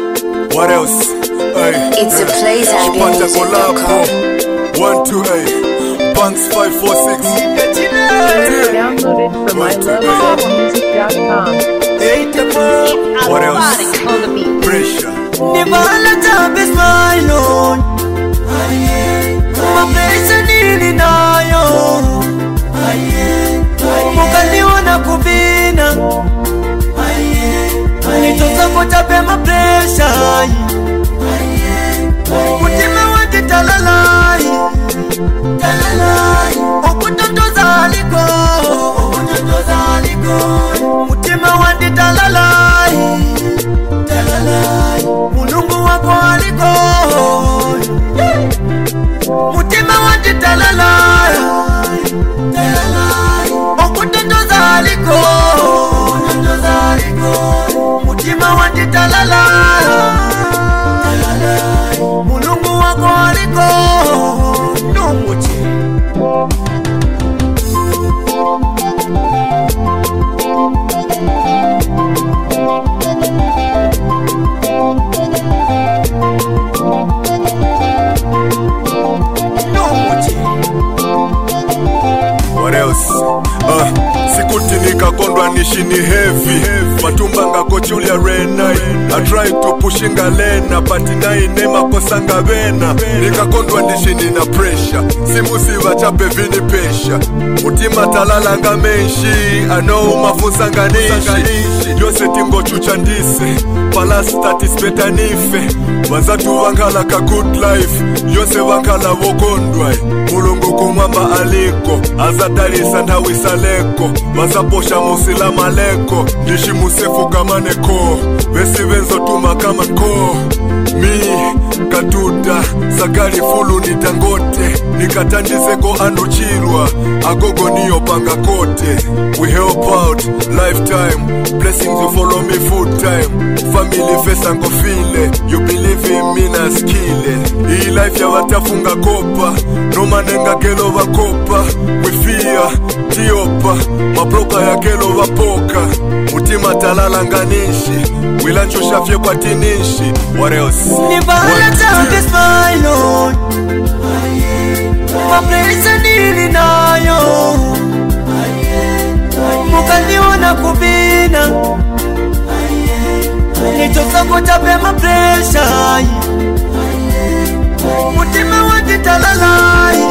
What else? Ay, It's a PlayZambianMusic.com. 128 Banks 546. Downloaded from ilovezambianmusic.com. What else? Pressure. Nivala tabe smile on mapenzi nili nayo mukaliona kubina nitoza tabe mapresha mutima wati talalai okutotoza aliko mutima wati talalai mulungu wako aliko mutima wati talalai okutotoza aliko mutima wati talalai mulungu wako aliko numuchi What else? Sikuti nikakondwa nishini heavy matumba ngakochulia renai I try to pushinga lena but naine makosanga vena nikakondwa nishini na pressure simusiva chape vini pesha mutima talalanga menshi ano mafunzanga nishi yose tingo chucha ndise palasta tispeta nife wazatu vangala ka good life yose vangala vokondwa mulungu kumamba aliko azadarisa ndawisaleko vazaposha musila maleko ndishi musefu kama neko vesi venzotuma kama ko mi katuta sakali fulu nitangote nikatandiseko anuchilwa agogo niyo panga kote we help out lifetime blessings you follow me full time family face ango file you believe in me na skile hii life ya watafunga kopa no manenga kelo vakopa we fear tiopa mabroka ya kelo vapoka mutima talala nganishi wilanchosha fye kwa tinishi what else Nivala tabe smile on mapenzi nili nayo mukaliona kubina nitoza tabe mapresha mutima wati talalai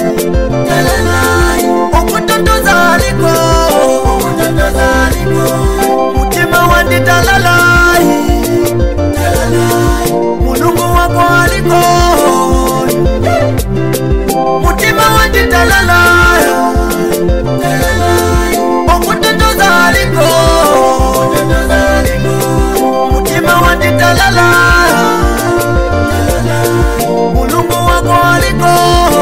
okutotoza aliko mutima wati talalai mulungu wako aliko mutima wati talalai okutotoza aliko mutima wati talalai mulungu wako aliko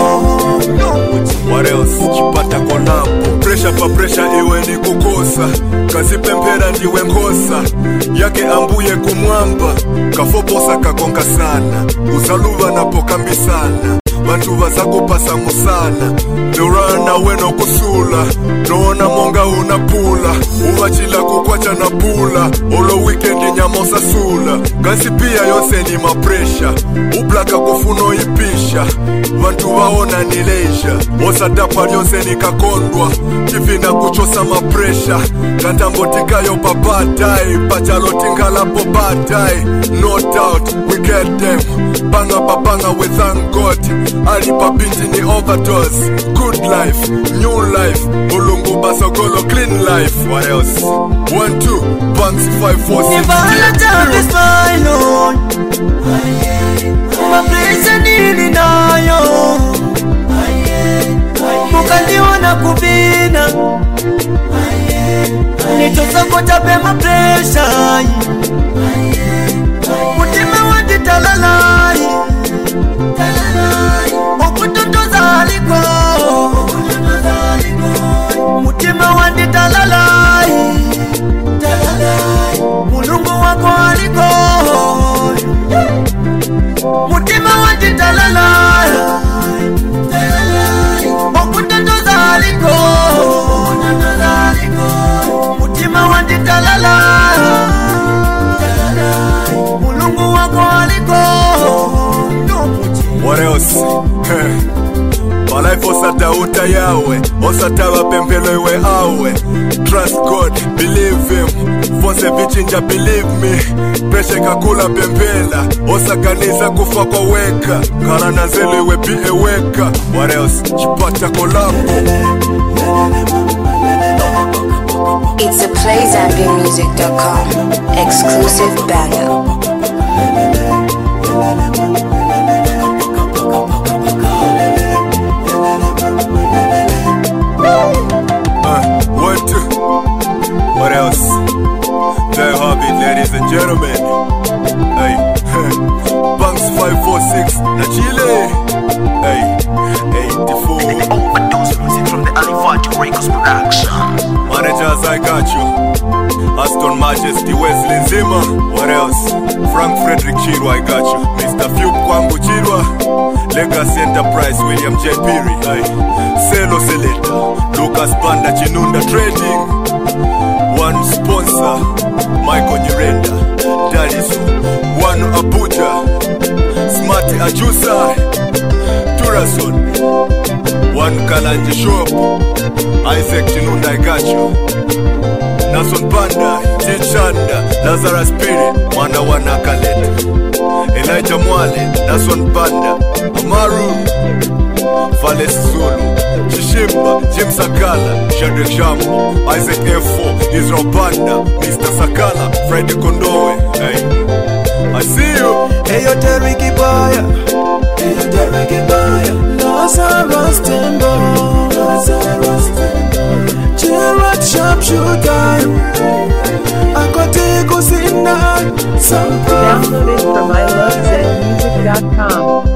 what else chipata konapo pressure pa pressure iwe ni kukosa kazipempera ndiwe ngosa yake ambuye kumwamba kafoposa kakonga sana uzaluva napokambi sana bantu bazakupasa musana dorana weno kusula noona monga unapula uvachila kukwacha na pula olo weekend nyamosa sula gasi pia yose ni mapresha ublaka kufuno ipisha bantu waona ni leisha osadapa yose ni kakondwa kivina kuchosa mapresha kantambotikayo papatai pachalotingalapo patai no doubt we get them banga babanga we thank God alipa binti ni overdose good life new life ulungu basokolo clean life what else 1-2 Banks 546 Nivala tabe smile on mapenzi nili nayo mukaliona kubina nitoza tabe mapresha mutima wati talalai okutotoza aliko mutima wati talalai mulungu wako aliko mutima wati talalai okutotoza aliko mutima wati talalai mulungu Life osatauta yawe, osataba pempelo iwe awe. Trust God, believe him, fonse vichinja believe me. Peshe kakula pempela, osakanisa kufa kwa weka. Karana zelo iwe bie weka. What else? Chipata kolabo. It's a PlayZambianMusic.com exclusive banger. 1, 2. What else? They have it, ladies and gentlemen. Hey, Banks 546, na Chile. Hey, 84. Overdose music from the Alifat Records production. Managers, I got you. Aston Majesty, Wesley Nzima. What else? Frank Frederick Chirwa, I got you. Mr. Fuke Kwangu Chirwa. Legacy Enterprise, William J. Peary. Hey, Selo Seleta. Lucas Banda, Chinunda Trading. One sponsor, Michael Nyirenda. Dadiso. One Abuja. Smarty Ajusa. Turason. One Kalanje Shop. Isaac Chinunda, I got you. Nason Banda, Tichanda, Lazarus Spirit, Mwana Wanakaleta. Elijah Mwale, Nason Banda, Amaru, Vales Zulu, Chishimba, Jim Sakala, Shadrach Shambo, Isaac F4, Israel Banda, Mr. Sakala, Friday Kondowe. Hey, I see you. Hey, yo, Derricky Boy. Hey, yo, Derricky Boy. Lazarus Tembo. Gerard Sharpshooter. I got to go see now. Download it from ilovezmusic.com.